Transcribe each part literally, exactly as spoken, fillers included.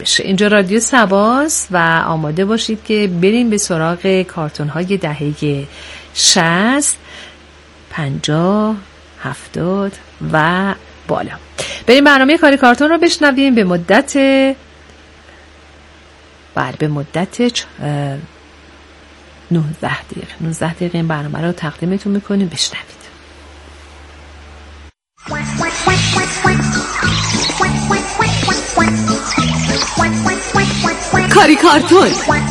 بشه. اینجا رادیو سباست و آماده باشید که بریم به سراغ کارتون های دهه شصت، پنجاه، هفتاد و بالا. بریم برنامه کاری کارتون رو بشنویم به مدت بله به مدت نوزده دقیقه نوزده دقیقه این برنامه رو تقدیمتون میکنیم. بشنوید. کاری کارتون،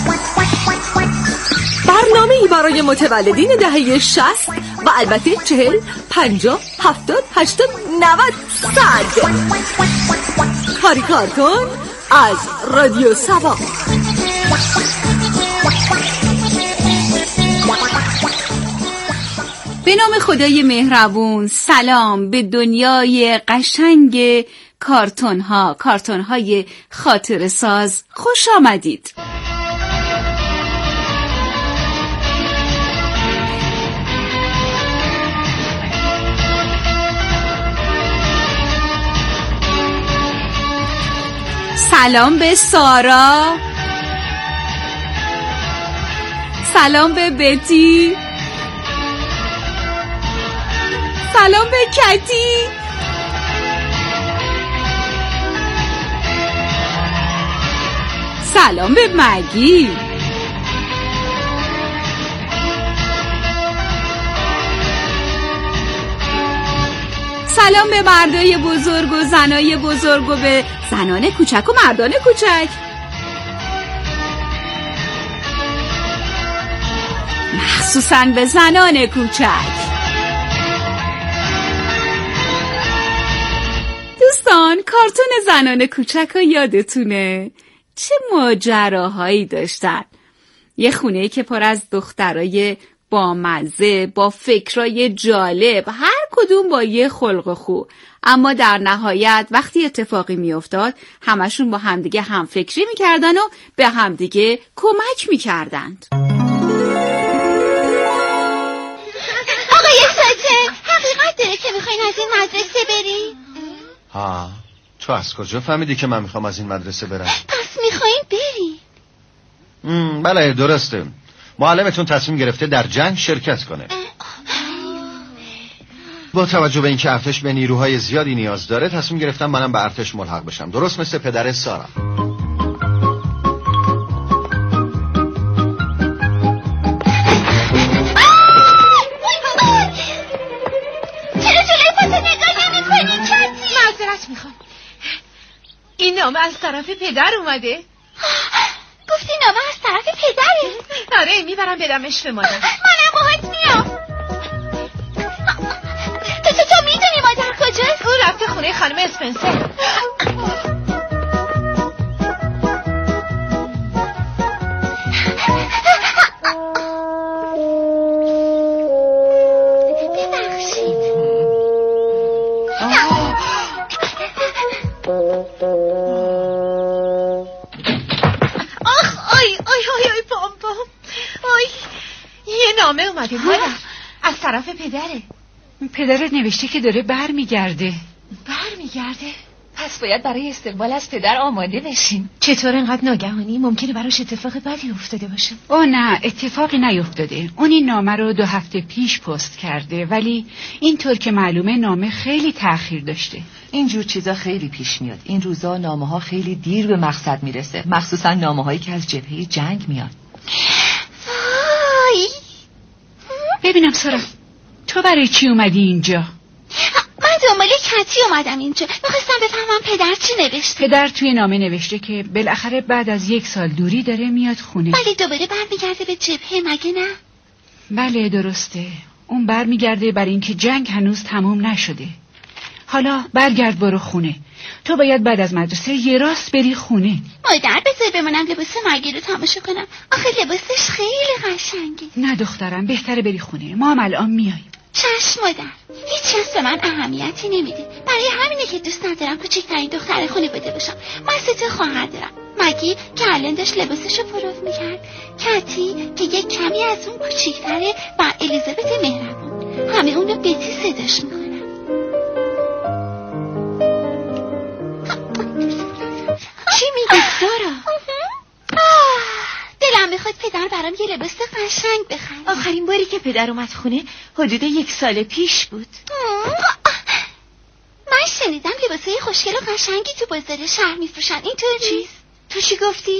برنامه‌ای برای متولدین دهه شصت و البته چهل، پنجاه، هفتاد، هشتاد، نود، صد. کاری کارتون از رادیو سبا. به نام خدای مهربون، سلام به دنیای قشنگ کارتون ها، کارتون های خاطره ساز. خوش آمدید. سلام به سارا، سلام به بتی، سلام به کتی، سلام به مگی، سلام به مردای بزرگ و زنای بزرگ و به زنان کوچک و مردان کوچک، مخصوصاً به زنان کوچک. دوستان، کارتون زنان کوچک ها یادتونه چه ماجراهایی داشتن؟ یه خونه‌ای که پر از دخترای با مزه، با فکرای جالب، هر کدوم با یه خلق و خو، اما در نهایت وقتی اتفاقی میافتاد همشون با همدیگه هم فکری میکردن و به همدیگه کمک میکردند. آقای ساته، حقیقت داره که میخواین از این مدرسه بری؟ ها، تو از کجا فهمیدی که من میخوام از این مدرسه برم؟ پس میخواین بری؟ م، بله درسته. معلمتون تصمیم گرفته در جنگ شرکت کنه. با توجه به اینکه ارتش به نیروهای زیادی نیاز داره تصمیم گرفتم منم به ارتش ملحق بشم، درست مثل پدر سارا. این نامه از طرف پدر اومده؟ گفتی نامه از طرف پدره؟ آره، میبرم بدمش به مادر. منم باهات میام. تو تو تو میدونی مادر کجاست؟ اون رفته خونه خانم اسپنسر. نامه اومده مادر، از طرف پدره. پدرت نوشته که داره بر میگرده. بر میگرده؟ پس باید برای استقبال از پدر آماده بشیم. چطور انقدر ناگهانی؟ ممکنه براش اتفاق بدی افتاده باشه. او نه، اتفاقی نیفتاده. اون این نامه رو دو هفته پیش پست کرده، ولی اینطور که معلومه نامه خیلی تأخیر داشته. اینجور چیزا خیلی پیش میاد. این روزا نامه ها خیلی دیر به مقصد میرسه، مخصوصا نامه هایی که از جبهه جنگ میاد. وای، ببینم سارا، تو برای چی اومدی اینجا؟ من دنبال کتی اومدم اینجا. میخواستم بفهمم پدر چی نوشته. پدر توی نامه نوشته که بالاخره بعد از یک سال دوری داره میاد خونه. ولی دوباره برمیگرده به جبهه، مگه نه؟ بله درسته، اون برمیگرده برای اینکه جنگ هنوز تموم نشده. حالا برگرد برو خونه. تو باید بعد از مدرسه یه راست بری خونه. مادر بذار بمونم لباس مگی رو تماشا کنم. آخه لباسش خیلی قشنگه. نه دخترم، بهتره بری خونه، ما هم الان میاییم. چشم مادر، هیچ کس به من اهمیتی نمیده. برای همینه که دوست ندارم کوچکترین دختر خونه بوده باشم. من سه تا خواهر دارم. مگی که الان داشت لباسشو پروف میکرد، کتی که یک کمی از اون کوچیکتره و الیزابت مهربون. همه اونو بتی صداش میکنن. چی میگی سارا دلم میخواد پدر برام یه لباس قشنگ بخره. آخرین باری که پدر اومد خونه حدود یک سال پیش بود. من شنیدم لباسای خوشگل و قشنگی تو بازار شهر میفروشن. اینطور چیز؟ تو چی گفتی؟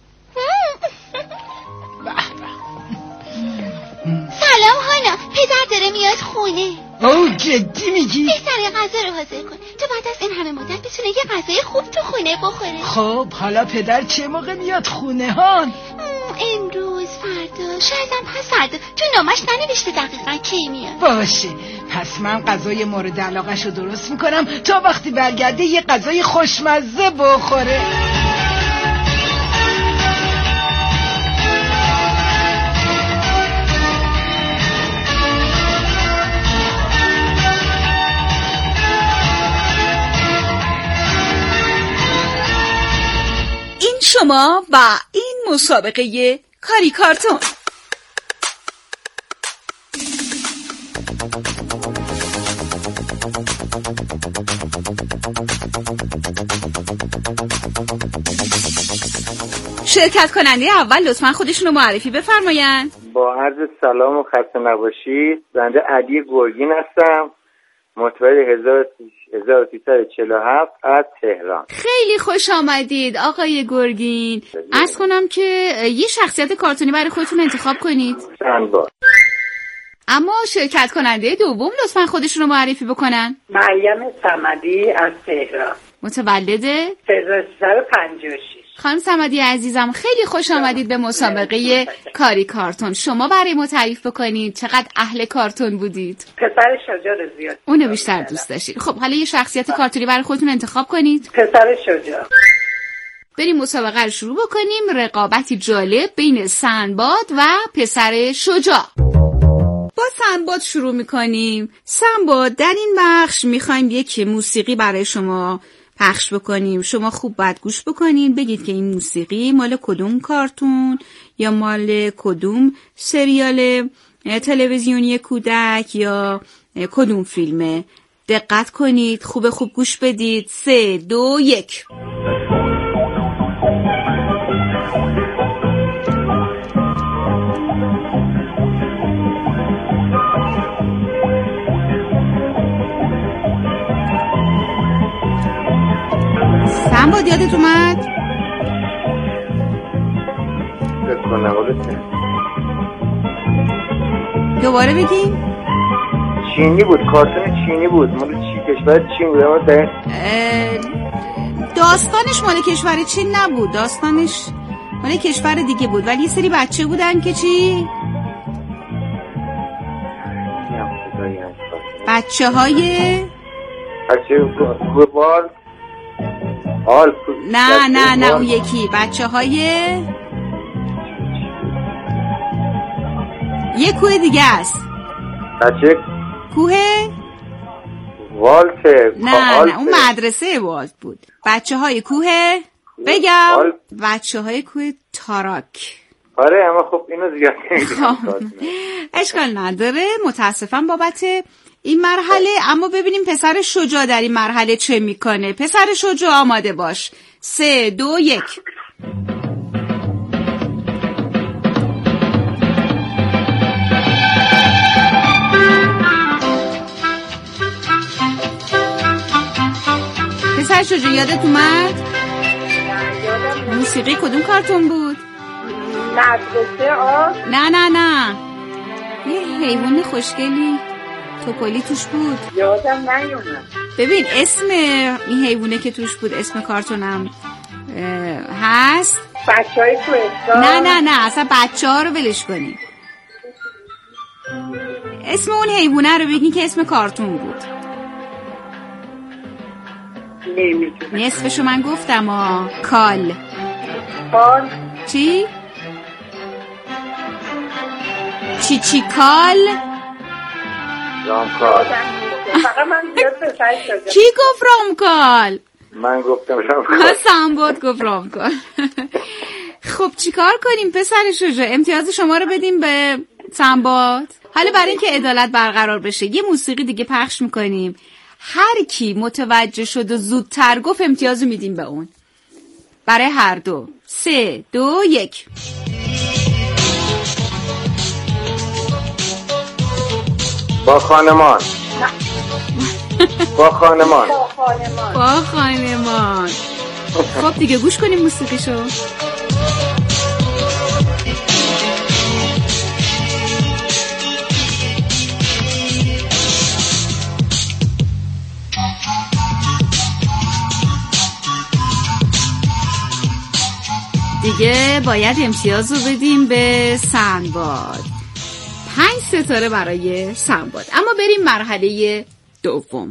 سلام هانا، پدر داره میاد خونه. اوه جدی میگی؟ بهتره غذا رو حاضر کن تو بعد از این همه مدت بتونه یه غذای خوب تو خونه بخوره. خب حالا پدر چه موقع میاد خونه هان؟ امروز، فردا، شاید هم پس فردا. تو نامش ننوشته دقیقا کی میاد. باشه، پس من غذای مورد علاقه‌شو رو درست میکنم تا وقتی برگرده یه غذای خوشمزه بخوره. این شما و این مسابقه کاری کارتون. شرکت کننده اول لطفاً خودشونو معرفی بفرمایند. با عرض سلام و خسته نباشید. بنده علی گرگین هستم، متولد هزار و سیصد و چهل و هفت از تهران. خیلی خوش آمدید آقای گرگین. عرض کنم که یه شخصیت کارتونی برای خودتون انتخاب کنید. سندباد. اما شرکت کننده دوم لطفاً خودشونو معرفی بکنن. مریم صمدی از تهران، متولد هزار و سیصد و پنجاه و شش. خانم صمدی عزیزم خیلی خوش آمدید به مسابقه کاری کارتون. شما برای ما تعریف بکنید چقدر اهل کارتون بودید. پسر شجاع رو زیاد اونو بیشتر دوست داشتید. خب حالا یه شخصیت کارتونی برای خودتون انتخاب کنید. پسر شجاع. بریم مسابقه رو شروع بکنیم. رقابتی جالب بین سندباد و پسر شجاع. با سندباد شروع میکنیم. سندباد، در این بخش میخوایم یک موسیقی برای شما پخش بکنیم. شما خوب باید گوش بکنین، بگید که این موسیقی مال کدوم کارتون یا مال کدوم سریال تلویزیونی کودک یا کدوم فیلمه. دقت کنید، خوب خوب گوش بدید. سه دو یک. سندباد یادت اومد؟ دوباره بگیم. چینی بود، کارتون چینی بود. مال چی کشور چین بود؟ داستانش مال کشور چین نبود، داستانش مال کشور دیگه بود، ولی یه سری بچه بودن که چی؟ بچه های بچه فوتبال. آل نه نه نه اون یکی بچه های یه کوه دیگه است. بچه کوه والت. نه نه اون مدرسه والت بود. بچه های کوه بگم بچه های کوه تاراک. آره اما خب اینو زیاد نمیدونم. اشکال نداره، متاسفم بابت این مرحله. اما ببینیم پسر شجاع در این مرحله چه میکنه. پسر شجاع آماده باش. سه دو یک. پسر شجاع یادت اومد؟ موسیقی کدوم کارتون بود؟ مدرسه آب. نه نه نه یه حیوان خوشگلی توپالی توش بود. یادم نیومد. ببین اسم این حیوانه که توش بود، اسم کارتونم هست بچه های کوهستان. نه نه نه اصلا بچه ها رو ولش کنی. اسم اون حیوانه رو بگین که اسم کارتون بود. نمیتونم. نصفشو من گفتم ها. کال. کال چی؟ چی چی کال؟ رامکال. فقط من زیاد پسر شجاع. کی گفت رامکال؟ من گفتم رامکال. سندباد گفت رامکال. خب چیکار کنیم پسر شجاع؟ امتیاز شما رو بدیم به سندباد. حالا برای اینکه عدالت برقرار بشه یه موسیقی دیگه پخش میکنیم. هر کی متوجه شد و زودتر گفت امتیازو میدیم به اون. برای هر دو. سه دو یک. با خانمان. با خانمان. با خانمان. خب دیگه گوش کنیم موسیقیشو. دیگه باید امتیاز رو بدیم به سنباد. پنج ستاره برای سنباد. اما بریم مرحله دوم.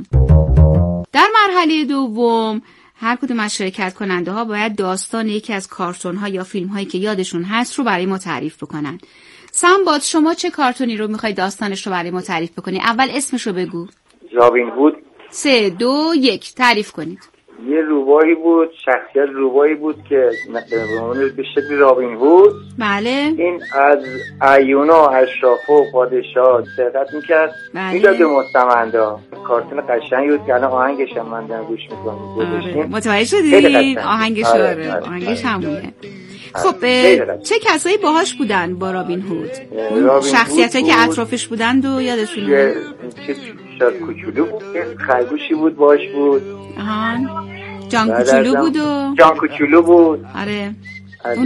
در مرحله دوم هر کدوم از شرکت کننده ها باید داستان یکی از کارتون ها یا فیلم هایی که یادشون هست رو برای ما تعریف بکنن. سنباد شما چه کارتونی رو میخوای داستانش رو برای ما تعریف بکنی؟ اول اسمش رو بگو. رابین هود. سه دو یک تعریف کنید. یه روبایی بود، شخصیت روبایی بود که به شکل رابین هود. بله. این از ایونا و اشرافا و پادشاه سرقت میکرد. بله. میداد به مستمندا. کارتون قشنگی بود که الان آهنگش هم من دارم گوش میکنم. آره. متوجه شدین؟ آهنگش آره. آره. آره. آهنگش همونه. خب چه کسایی باهاش بودن با رابین هود؟ شخصیتایی که اطرافش بودند و یادتونه؟ شاید کوچولو بود، خرگوشی بود باش بود. آهان جان کوچولو بود و جان کوچولو بود. آره. از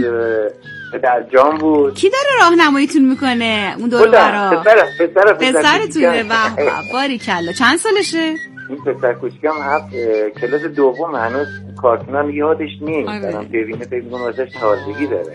پدر جان بود. کی داره راهنماییتون میکنه اون دور برا؟ پسر پسر پسرتونه. به باریکلا. چند سالشه؟ این پسر کوچیکم هفت کلاس دوم، هنوز کارتونم یادش نیست. دارم ببینه فکر می‌کنم واسش تازگی داره.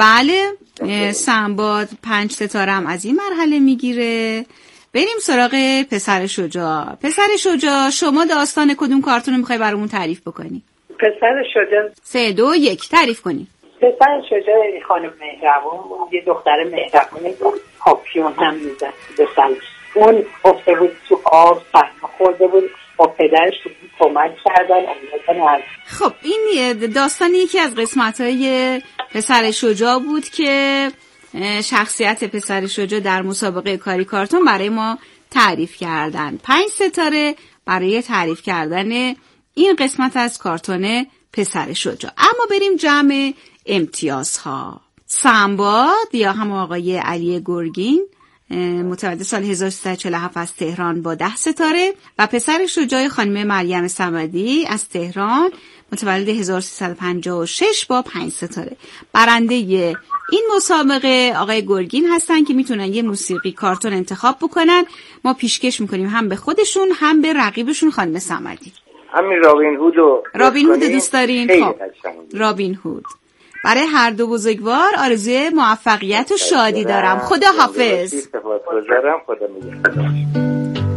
بله. سنباد پنج ستاره هم از این مرحله میگیره. بریم سراغ پسر شجاع. پسر شجاع شما داستان کدوم کارتون رو میخوای برامون تعریف بکنی؟ پسر شجاع سه دو یک تعریف کنی. پسر شجاع خانم مهربان بود، یه دختر مهربانی بود، پاپیون هم میزد به سلش. اون افته بود تو آب، صحنه خورده بود، با پدرش کمک کردن. خب این داستانی یکی از قسمت‌های پسر شجاع بود که شخصیت پسر شجاع در مسابقه کاری کارتون برای ما تعریف کردن. پنج ستاره برای تعریف کردن این قسمت از کارتون پسر شجاع. اما بریم جمع امتیازها. سنباد یا هم آقای علی گرگین متولد سال هزار و سیصد و چهل و هفت از تهران با ده ستاره و پسر شجاع خانم مریم صمدی از تهران متولد هزار و سیصد و پنجاه و شش با پنج ستاره. برنده این مسابقه آقای گرگین هستن که میتونن یه موسیقی کارتون انتخاب بکنن. ما پیشکش میکنیم هم به خودشون هم به رقیبشون خانم صمدی. همین رابین هود رو رابین هود دوست دارین؟ خب رابین هود. برای هر دو بزرگوار آرزوی موفقیت و شادی دارم. خدا حافظ. خدا میگه.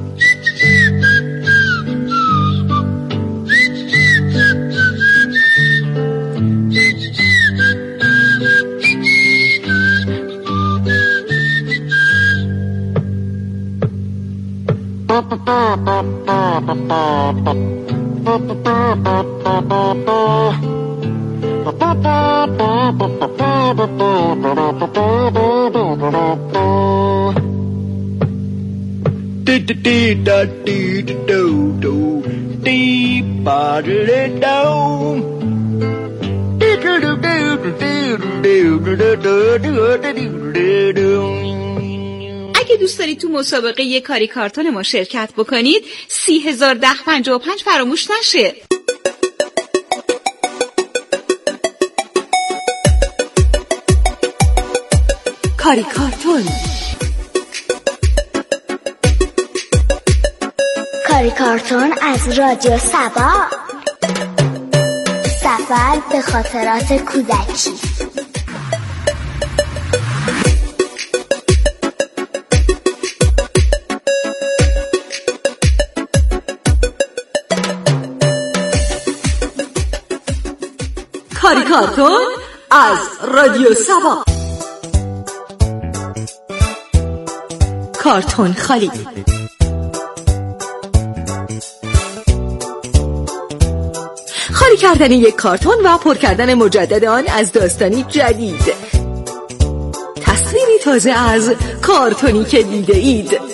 اگه دوست دارید تو مسابقه یه کاری کارتون ما شرکت بکنید سی هزار ده پنجاه و پنج فراموش نشه. کاری کارتون. کاری کارتون از رادیو سبا. سفر به خاطرات کودکی. کاری کارتون از رادیو سبا. کارتون خالی. خالی کردن یک کارتون و پر کردن مجدد آن از داستانی جدید. تصویری تازه از کارتونی که دیده اید.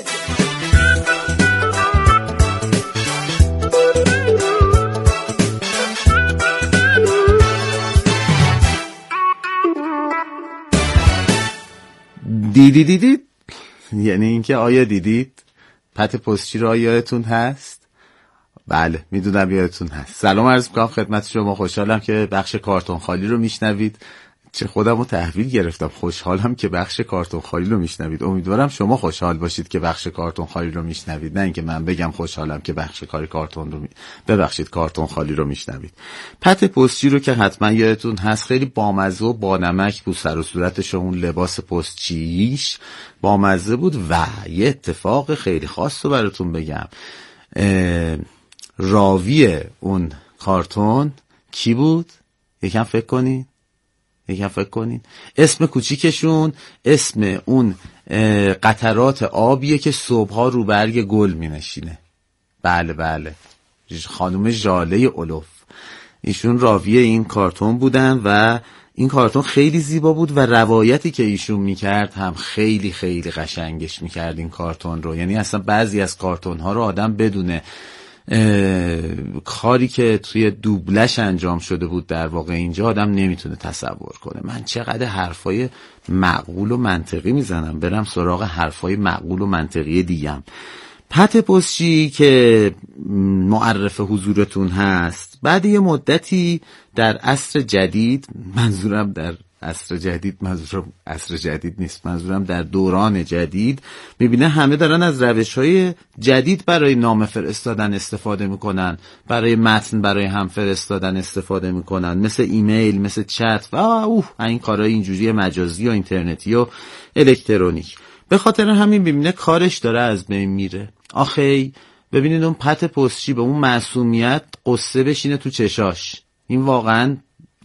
دیدی دیدید یعنی اینکه آیا دیدید پت پستچی رو یادتون هست؟ بله میدونم یادتون هست. سلام عرض میکنم خدمت شما، خوشحالم که بخش کارتون خالی رو میشنوید. چه خودم رو تحویل گرفتم، خوشحالم که بخش کارتون خالی رو میشنوید. امیدوارم شما خوشحال باشید که بخش کارتون خالی رو میشنوید، نه اینکه من بگم خوشحالم که بخش کاری کارتون رو می... ببخشید کارتون خالی رو میشنوید. پت پستچی رو که حتما یادتون هست خیلی بامزه و بانمک بود، سر و صورتش اون لباس پستچیش بامزه بود. و یه اتفاق خیلی خاص رو براتون بگم، راوی اون کارتون کی بود؟ یکم فکر کنین یکم فکر کنین اسم کوچیکشون اسم اون قطرات آبیه که صبحها رو برگ گل می نشینه. بله بله خانم ژاله اولوف، ایشون راوی این کارتون بودن و این کارتون خیلی زیبا بود و روایتی که ایشون میکرد هم خیلی خیلی قشنگش میکرد این کارتون رو. یعنی اصلا بعضی از کارتون ها رو آدم بدونه کاری که توی دوبلش انجام شده بود در واقع اینجا آدم نمیتونه تصور کنه. من چقدر حرفای معقول و منطقی میزنم، برم سراغ حرفای معقول و منطقی دیگم. پت پستچی که معرف حضورتون هست بعد یه مدتی در عصر جدید، منظورم در عصر جدید منظورم عصر جدید نیست، منظورم در دوران جدید، میبینه همه دارن از روش‌های جدید برای نامه فرستادن استفاده میکنن، برای متن برای هم فرستادن استفاده میکنن، مثل ایمیل، مثل چت و اوه این کارهای اینجوری مجازی و اینترنتی و الکترونیک. به خاطر همین میبینه کارش داره از بین میره. آخی ببینید اون پت پستچی به اون معصومیت قصه بشینه تو چشاش، این واقعا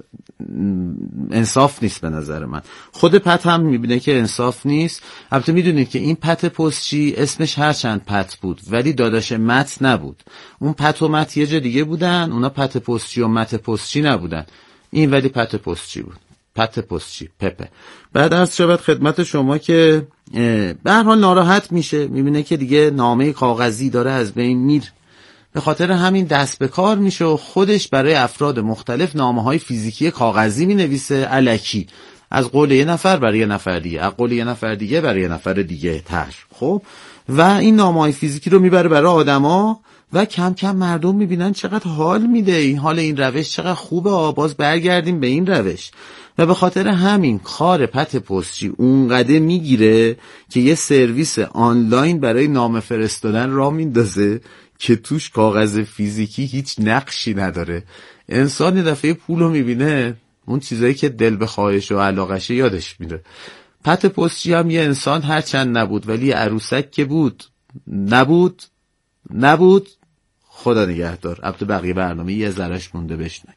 انصاف نیست به نظر من. خود پت هم میبینه که انصاف نیست. البته میدونید که این پت پستچی اسمش هرچند پت بود ولی داداش مت نبود. اون پت و مت یه جا دیگه بودن، اونا پت پستچی و مت پستچی نبودن، این ولی پت پستچی بود. پت پستچی پپه. بعد از شبت خدمت شما که به هر حال ناراحت میشه، میبینه که دیگه نامه کاغذی داره از بین میره، به خاطر همین دست به کار میشه و خودش برای افراد مختلف نامه‌های فیزیکی کاغذی مینویسه الکی، از قول یه نفر برای یه نفر دیگه، از قول یه نفر دیگه برای یه نفر دیگه تر. خب و این نامه‌های فیزیکی رو میبره برای آدما و کم کم مردم میبینن چقدر حال میده این حال، این روش چقدر خوبه، باز برگردیم به این روش. و به خاطر همین کار پت پستچی اونقدر میگیره که یه سرویس آنلاین برای نامه فرستادن راه میندازه که توش کاغذ فیزیکی هیچ نقشی نداره. انسان یه دفعه پولو میبینه اون چیزایی که دل بخواهش و علاقشه یادش میره. پت پستچی هم یه انسان هرچند نبود ولی عروسک که بود نبود نبود خدا نگهدار. البته بقیه برنامه یه ذرهش مونده بشنوید.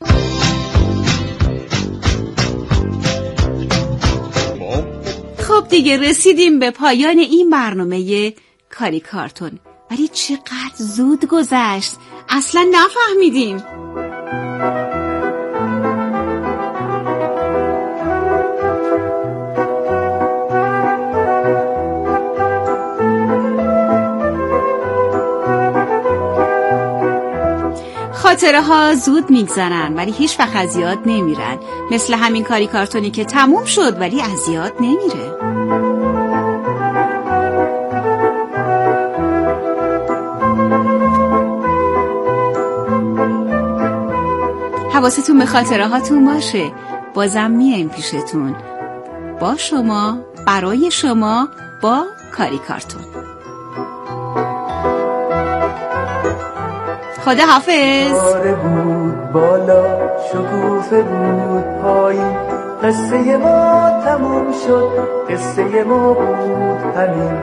خب دیگه رسیدیم به پایان این برنامه کاری کارتون، ولی چقدر زود گذشت، اصلا نفهمیدیم. خاطره ها زود میگذرن ولی هیچ وقت از یاد نمیرن، مثل همین کاری کارتونی که تموم شد ولی از یاد نمیره. حواستون به خاطره هاتون باشه، بازم میایم پیشتون با شما، برای شما، با کاری کارتون. خدا حافظ. باره بود بالا، شکوفه بود پایین، قصه ما تموم شد، قصه ما بود همین.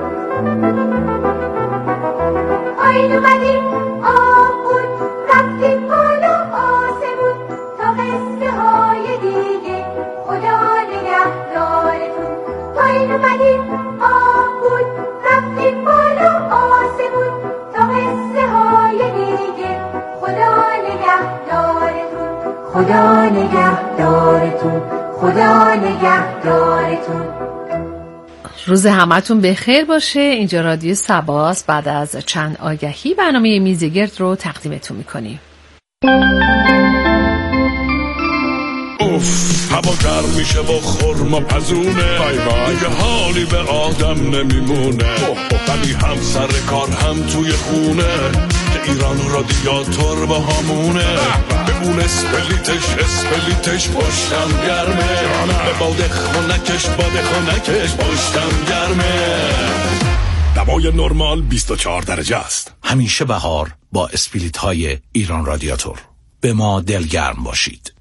پایین اومدیم آب بود، رفتیم بالا آسمون، تا قصه های دیگه خدا نگهدارتون. پایین اومدیم آب بود، رفتیم بالا آسمون، تا قصه های دیگه خدا نگهدارتون. خدا نگهدارتون. خدا نگهدارتون. روز همتون بخیر باشه. اینجا رادیو سباست. بعد از چند آگهی برنامه میزگرد رو تقدیمتون میکنیم. اوف هوا گرم میشه و خرما پزونه، دیگه حالی به آدم نمیمونه. ولی هم سر کار هم توی خونه، ایران رادیاتور با همونه. به اون اسپلیتش اسپلیتش پشتم گرمه، به باده خونکش باده خونکش پشتم گرمه. دوای نرمال بیست و چهار درجه است. همیشه بهار با اسپلیت های ایران رادیاتور. به ما دلگرم باشید.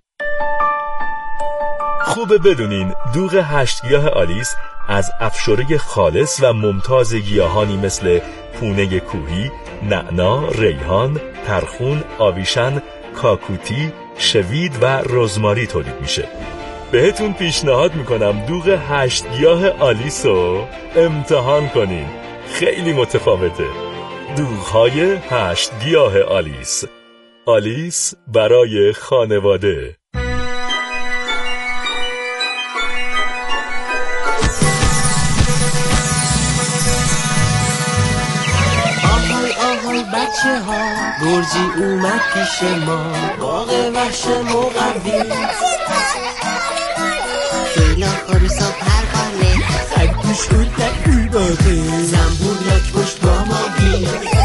خوبه بدونین دوغ هشت گیاه آلیس از افشوره خالص و ممتاز گیاهانی مثل پونه کوهی، نعنا، ریحان، ترخون، آویشن، کاکوتی، شوید و رزماری تولید میشه. بهتون پیشنهاد میکنم دوغ هشت گیاه آلیس رو امتحان کنین. خیلی متفاوته. دوغ‌های هشت گیاه آلیس. آلیس برای خانواده. آهای آهای بچه ها، گرجی اومد پیش ما، باغ وحش مقوی، فیلا خروسا پروانه، خرگوش بود در گول باغه، زنبور لاک پشت با ماهی،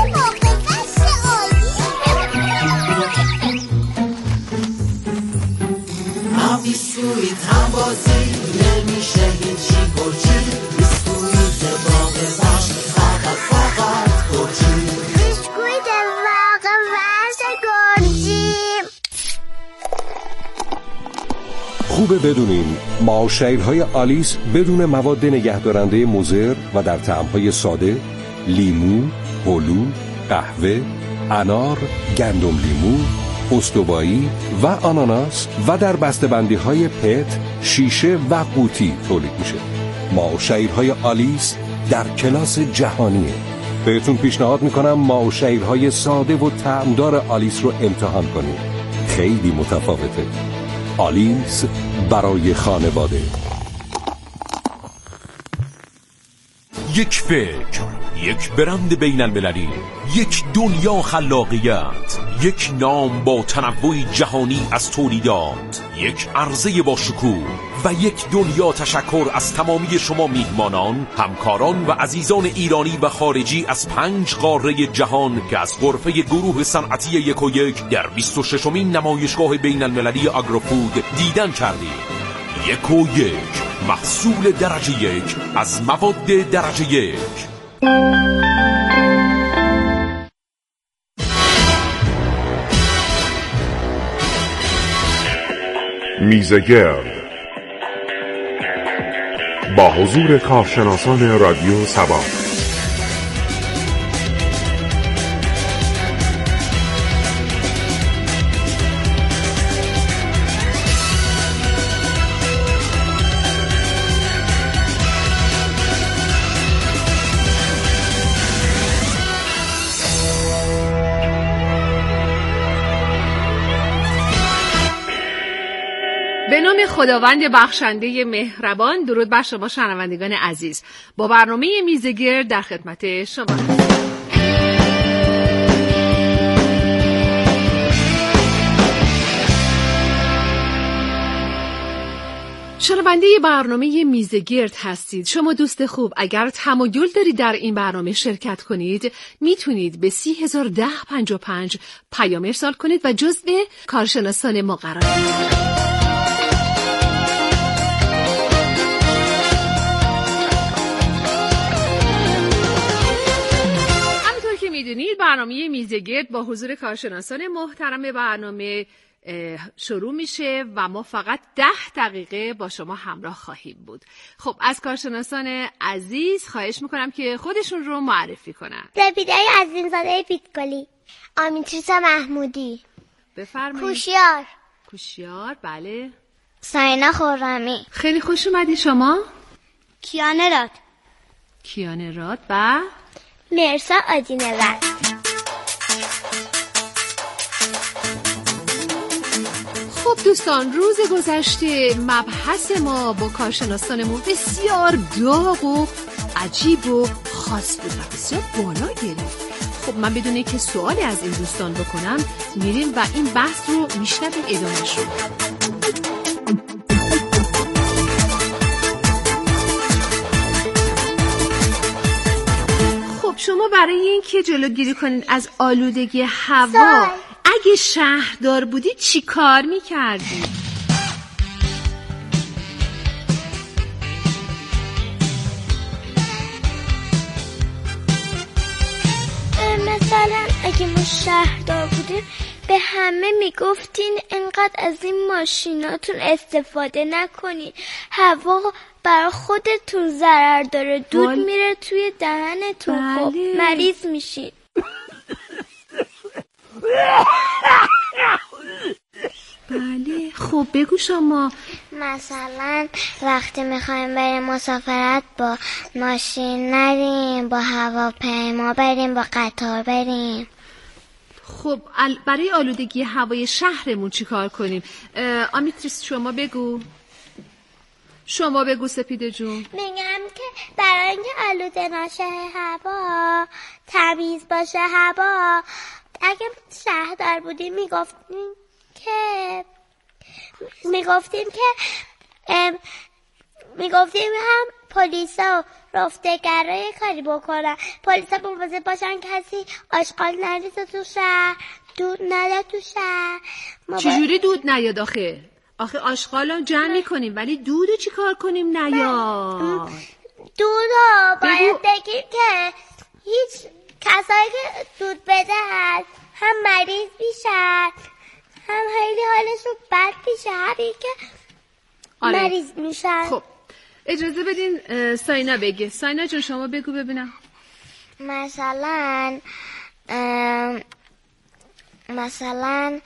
بیسکویت هم بازی نمیشه هیچی گرجی، بیسکویت باغ وحش فقط فقط گرجی، بیسکویت باغ وحش گرجی. خوبه بدونین ماه‌شیرهای آلیس بدون مواد نگهدارنده مضر و در طعم‌های ساده، لیمو، هلو، قهوه، انار، گندم لیمو، استوایی و آناناس و در بسته‌بندی‌های پت، شیشه و قوطی تولید میشه. ماه‌شیرهای آلیس در کلاس جهانیه. بهتون پیشنهاد میکنم ماه‌شیرهای ساده و طعمدار آلیس رو امتحان کنید. خیلی متفاوته. آلیس برای خانواده. یک فکر، یک برند بین المللی، یک دنیا خلاقیت، یک نام با تنوع جهانی از تولیدات، یک عرضه با شکوه و یک دنیا تشکر از تمامی شما میهمانان، همکاران و عزیزان ایرانی و خارجی از پنج قاره جهان که از غرفه گروه صنعتی یک و یک در بیست و ششمین نمایشگاه بین المللی آگروفود دیدن کردید. یک و یک، محصول درجه یک از مواد درجه یک. میزگرد با حضور کارشناسان رادیو سبا. به نام خداوند بخشنده مهربان. درود بر شما شنوندگان عزیز. با برنامه میزگرد در خدمت شما هستم. شنونده برنامه میزگرد هستید. شما دوست خوب، اگر تمایل دارید در این برنامه شرکت کنید، میتونید به سی هزار و ده پنجاه و پنج پیام ارسال کنید و جزو کارشناسان ما قرار بگیرید. میدونید برنامه میزگرد با حضور کارشناسان محترم برنامه شروع میشه و ما فقط ده دقیقه با شما همراه خواهیم بود. خب از کارشناسان عزیز خواهش میکنم که خودشون رو معرفی کنن. سپیدای عظیمزاده پیتکلی، آمیتریسا محمودی. بفرمایید. کوشیار. کوشیار، بله. ساینا خرمی. خیلی خوش اومدی. شما؟ کیانه راد. کیانه راد و مرسا آدینور. خب دوستان، روز گذشته مبحث ما با کارشناسانمون بسیار داغ و عجیب و خاص بود و بسیار بالا گرفت. خب من بدون که سوالی از این دوستان بکنم میریم و این بحث رو میشنویم ادامه‌اش رو. شما برای اینکه جلوگیری کنید از آلودگی هوا سال. اگه شهردار بودی چی کار میکردی؟ مثلا اگه ما شهردار بودیم به همه میگفتین انقدر از این ماشیناتون استفاده نکنین، هوا برای خودتون ضرر داره، دود بال... میره توی دهنتون. بله. خب مریض میشین. بله خب بگو شما. مثلا وقتی میخوایم بریم مسافرت با ماشین نریم، با هواپیما بریم، با قطار بریم. خب برای آلودگی هوای شهرمون چی کار کنیم؟ آمیتریس شما بگو. شما بگو سپیده جون. میگم که برای اینکه آلوده نشه هوا، تمیز باشه هوا، اگه شهردار بودیم میگفتیم که میگفتیم که ام میگفتیم هم پلیسا و رفتگرای کاری بکنن، پلیسا مواظب باشن کسی آشغال نریزه تو شهر، دود نده تو شهر. چجوری دود نیاد آخه؟ آخه آشغالو جمع میکنیم ولی دودو چی کار کنیم نیاد؟ دودو باید بگیم که هیچ کسایی که دود بدهد هم مریض میشن هم خیلی حالشون بد میشه، همین که آره. مریض میشن. خب اجازه بدین ساینا بگه. ساینا جون شما بگو ببینم. مثلا مثلا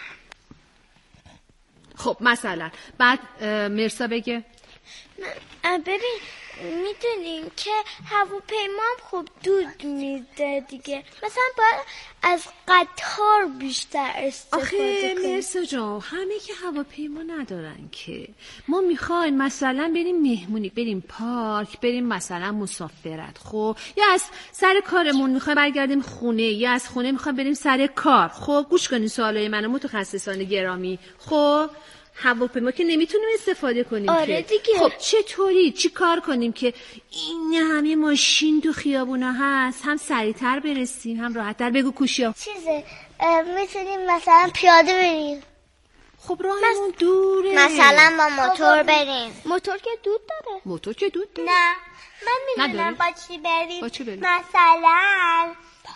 خب مثلا بعد مرسا بگه. ببین میدونیم که هواپیما هم خوب دود میده دیگه، مثلا باید از قطار بیشتر استفاده کنیم. آخه مرسا جان همه که هواپیما ندارن که، ما میخوایم مثلا بریم مهمونی، بریم پارک، بریم مثلا مسافرت، خب یا از سر کارمون میخوایم برگردیم خونه، یا از خونه میخوایم بریم سر کار. خب گوش کنین سوالای منو متخصصان گرامی. خب هواپیما که نمیتونیم استفاده کنیم. آره که. دیگه. خب چطوری چی کار کنیم که این همه ماشین تو خیابونا هست، هم سریعتر برسیم هم راحت‌تر؟ بگو کوشیا. چیزه میتونیم مثلا پیاده بریم. خب راهمون مس... دوره. مثلا با موتور بریم. موتور که دود داره. موتور که دود داره. نه من میدونم با چی بریم. با چی بریم؟ مثلا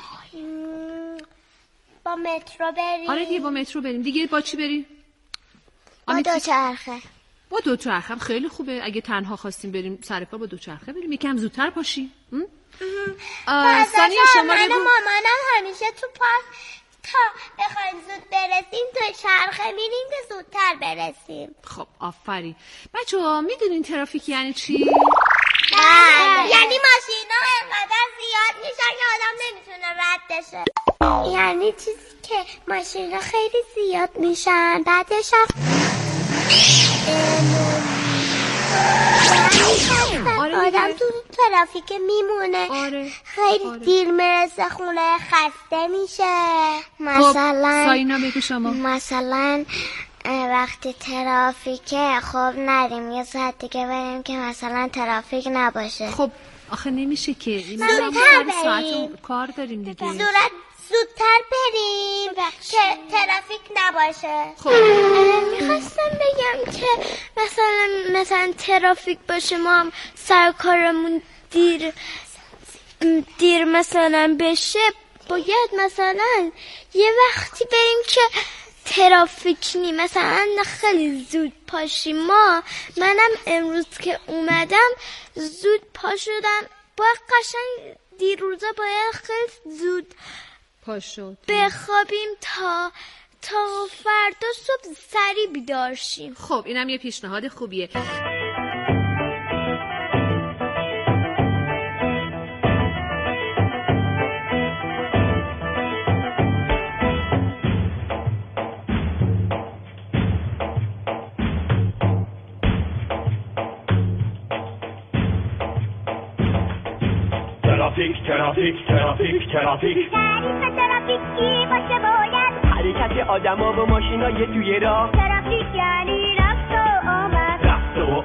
با مترو بریم. آره دیگه با مترو بریم. دیگه با چی بریم؟ با دوچرخه. با دوچرخه هم خیلی خوبه. اگه تنها خواستیم بریم سر کار با دوچرخه بریم، یکم زودتر پاشیم. ثانیه شما من و مامانم همیشه تو پارک تا بخوایم زود برسیم دوچرخه میریم که زودتر برسیم. خب آفرین. بچه‌ها میدونین ترافیک یعنی چی؟ بله. یعنی ماشینا انقدر زیاد میشن که آدم نمیتونه رد بشه. یعنی چیزی که ماشینا خیلی زیاد میشن بعدش هم آره آدم تو ترافیک میمونه. آره. خیلی آره. دیر میرسه خونه، خسته میشه. مثلا خب ساینا بگو شما. مثلا وقتی ترافیکه خب نریم یه ساعت دیگه بریم که مثلا ترافیک نباشه. خب آخه نمیشه که زودتر بریم، کار داریم دیگه. زورت زودتر بریم بخشی. که ترافیک نباشه. خب میخواستم بگم که مثلا مثلا ترافیک باشه ما هم سر کارمون دیر دیر مثلا بشه، باید مثلا یه وقتی بریم که ترافیک نی، مثلا خیلی زود پاشیم. ما منم امروز که اومدم زود پا شدم، باید قشنگ دیروزا باید خیلی زود پا شد بخوابیم تا تا فردا صبح سری بیدار شیم. خب اینم یه پیشنهاد خوبیه. ترافیک ترافیک ترافیک ترافیک تعریف ترافیک چی باشه باید؟ حرکت آدما و ماشینای توی راه. ترافیک یعنی